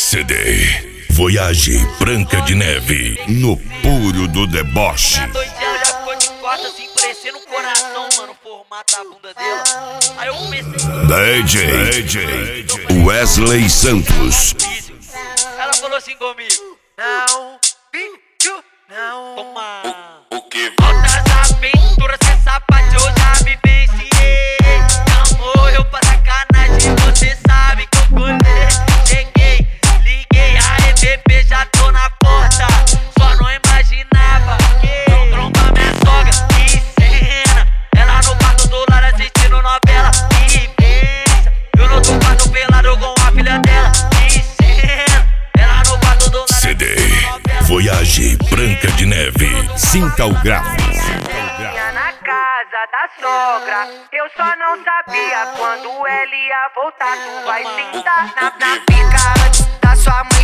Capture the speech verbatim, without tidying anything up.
C D Voyage Branca de Neve, no puro do deboche. A doidinha já ficou de costas, assim, parecendo um coração, mano, o formato da bunda dela. Aí eu comecei... D J Wesley Santos. Ela falou assim comigo: não, bicho, não. Toma. O que? Altas aventuras, cê sapato, eu já vivenciei. Amor, eu pra sacanagem, você sabe que eu colhei. Cheguei, liguei, aê bebê, já tô na porta. Só não imaginava que tromba minha sogra, que cena. Ela no quarto do lado assistindo novela, que pensa. Eu no outro quarto pelado com a filha dela, que cena. Ela no quarto do lado C D Voyage Branca de Neve, sinta o grave. Na casa da sogra, eu só não sabia quando ela ia voltar. Tu vai sentar na, na pica antes da sua mãe